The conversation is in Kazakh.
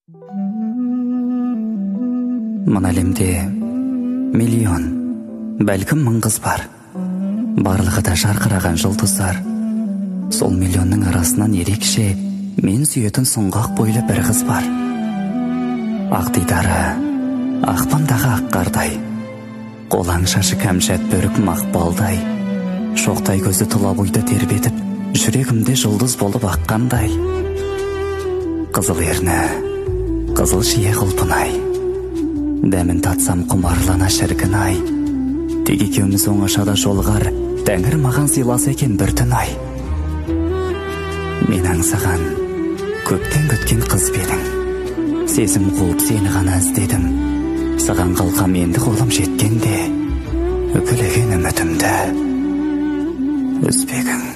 Мына әлемде миллион, бәлкім мың қыз бар. Барлығы да жарқыраған жұлдыздар. Сол миллионның арасынан ерекше мен сүйетін сұңғақ бойлы бір қыз бар. Ақ дидары ақпандағы ақ қардай, қолаң шашы кәмшат бөрік мақпалдай, шоқтай көзі тұла бойды тербетіп, жүрегімде жұлдыз болып аққандай. Қызыл ерні, қызыл шие құлпынай, дәмін татсам құмарлана шіркін-ай. Тек екеуміз оңашада жолығар, Тәңір маған сыйласа екен бір түн ай. Мен аңсаған, көптен күткен қыз бедің. Сезім қуып сені ғана іздедім. Саған қалқам енді қолым жеткенде, үкілеген үмітімді үзбегің.